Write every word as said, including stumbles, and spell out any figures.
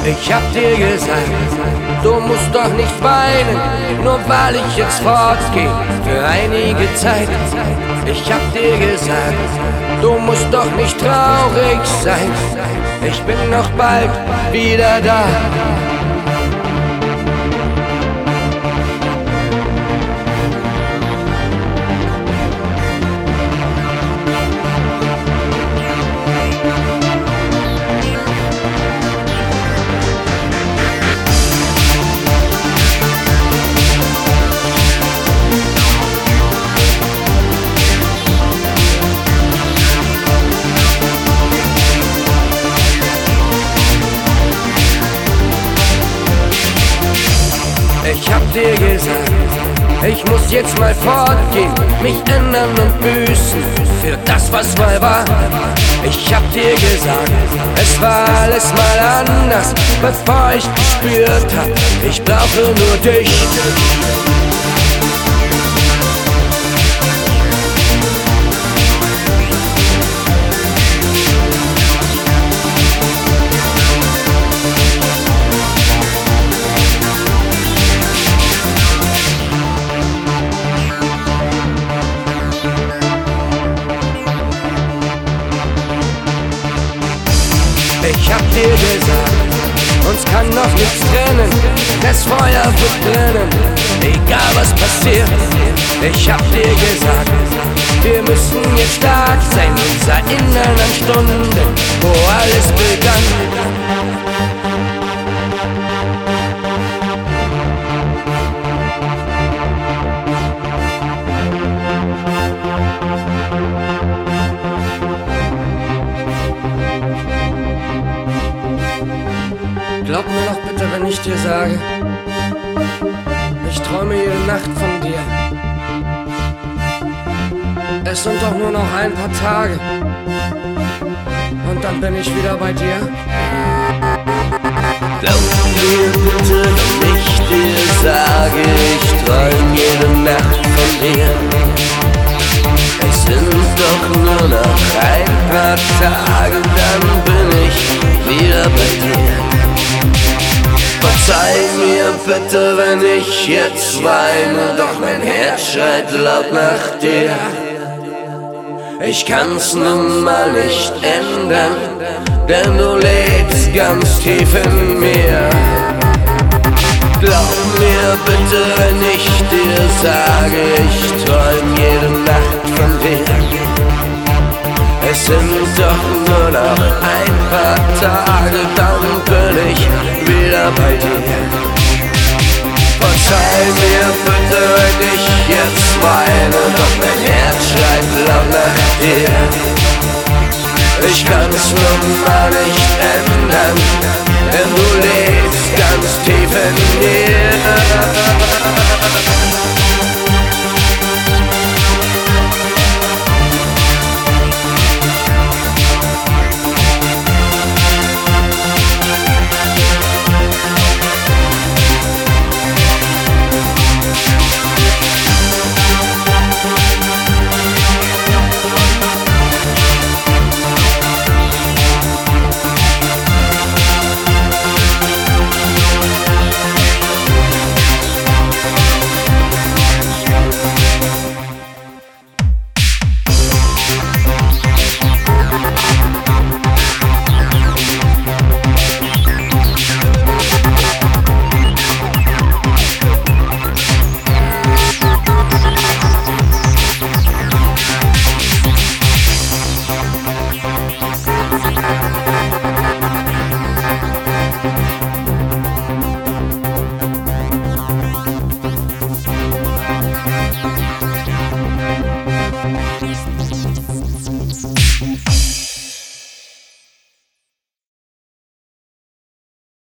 Ich hab dir gesagt, du musst doch nicht weinen, nur weil ich jetzt fortgeh für einige Zeit. Ich hab dir gesagt, du musst doch nicht traurig sein, ich bin noch bald wieder da. Ich hab dir gesagt, ich muss jetzt mal fortgehen, mich ändern und büßen für das, was mal war. Ich hab dir gesagt, es war alles mal anders, bevor ich gespürt hab, ich brauche nur dich. Ich hab dir gesagt, uns kann noch nichts trennen, das Feuer wird brennen, egal was passiert. Ich hab dir gesagt, wir müssen jetzt stark sein, uns erinnern an Stunden, wo alles begann. Glaub mir doch bitte, wenn ich dir sage, ich träume jede Nacht von dir. Es sind doch nur noch ein paar Tage und dann bin ich wieder bei dir. Glaub mir bitte, wenn ich dir sage, ich träume jede Nacht von dir. Es sind doch nur noch ein paar Tage, dann bin ich wieder bei dir. Verzeih mir bitte, wenn ich jetzt weine, doch mein Herz schreit laut nach dir. Ich kann's nun mal nicht ändern, denn du lebst ganz tief in mir. Glaub mir bitte, wenn ich dir sage, ich träum jede Nacht von dir. Es sind doch nur noch ein paar Tage, dann bin ich wieder bei dir. Verzeih mir bitte, wenn ich jetzt weine, doch mein Herz schreit laut nach dir. Ich kann's nun mal nicht ändern, denn du lebst ganz tief in mir.